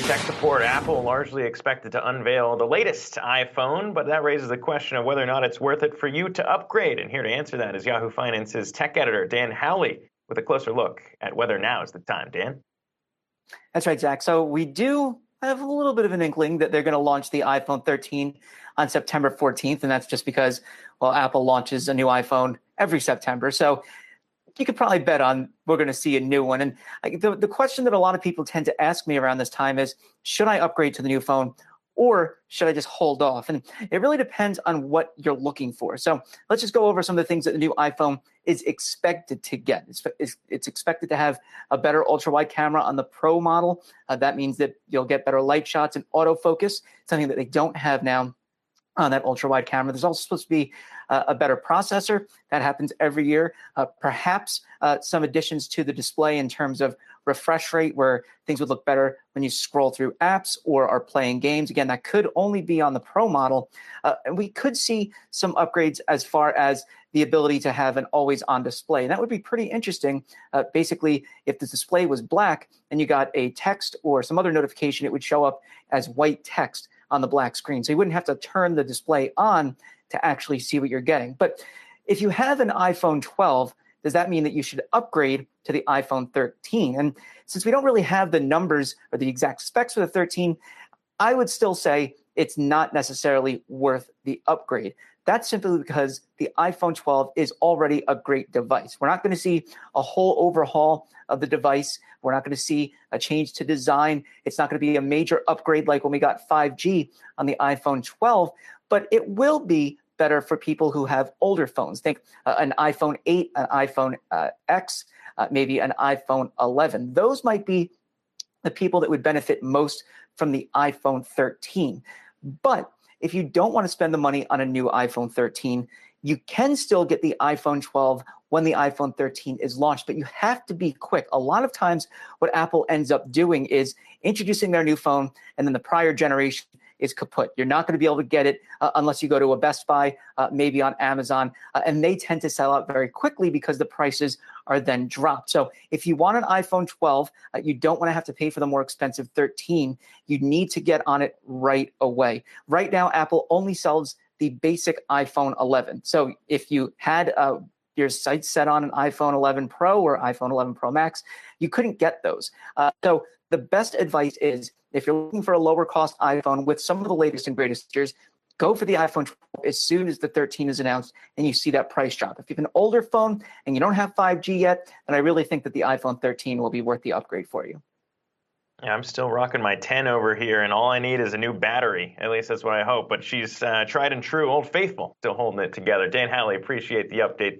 Tech support. Apple largely expected to unveil the latest iPhone, but that raises the question of whether or not it's worth it for you to upgrade. And here to answer that is Yahoo Finance's tech editor, Dan Howley, with a closer look at whether now is the time. Dan? That's right, Zach. So we do have a little bit of an inkling that they're going to launch the iPhone 13 on September 14th, and that's just because, well, Apple launches a new iPhone every September. So you could probably bet on we're going to see a new one. And the question that a lot of people tend to ask me around this time is, should I upgrade to the new phone or should I just hold off? And it really depends on what you're looking for. So let's just go over some of the things that the new iPhone is expected to get. It's expected to have a better ultra-wide camera on the Pro model. That means that you'll get better light shots and autofocus, something that they don't have now on that ultra-wide camera. There's also supposed to be a better processor. That happens every year. Perhaps some additions to the display in terms of refresh rate, where things would look better when you scroll through apps or are playing games. Again, that could only be on the Pro model. And we could see some upgrades as far as the ability to have an always-on display. And that would be pretty interesting. Basically, if the display was black and you got a text or some other notification, it would show up as white text on the black screen. So you wouldn't have to turn the display on to actually see what you're getting. But if you have an iPhone 12, does that mean that you should upgrade to the iPhone 13? And since we don't really have the numbers or the exact specs for the 13, I would still say it's not necessarily worth the upgrade. That's simply because the iPhone 12 is already a great device. We're not going to see a whole overhaul of the device. We're not going to see a change to design. It's not going to be a major upgrade like when we got 5G on the iPhone 12, but it will be better for people who have older phones. Think an iPhone 8, an iPhone X, maybe an iPhone 11. Those might be the people that would benefit most from the iPhone 13. But if you don't want to spend the money on a new iPhone 13, you can still get the iPhone 12 when the iPhone 13 is launched, but you have to be quick. A lot of times what Apple ends up doing is introducing their new phone, and then the prior generation is kaput. You're not going to be able to get it unless you go to a Best Buy, maybe on Amazon, and they tend to sell out very quickly because the prices are then dropped. So if you want an iPhone 12, you don't want to have to pay for the more expensive 13. You need to get on it right away. Right now, Apple only sells the basic iPhone 11. So if you had your sights set on an iPhone 11 Pro or iPhone 11 Pro Max, you couldn't get those. So the best advice is, if you're looking for a lower cost iPhone with some of the latest and greatest features, go for the iPhone 12 as soon as the 13 is announced and you see that price drop. If you have an older phone and you don't have 5G yet, then I really think that the iPhone 13 will be worth the upgrade for you. Yeah, I'm still rocking my 10 over here, and all I need is a new battery. At least that's what I hope. But she's tried and true, Old Faithful, still holding it together. Dan Howley, appreciate the update.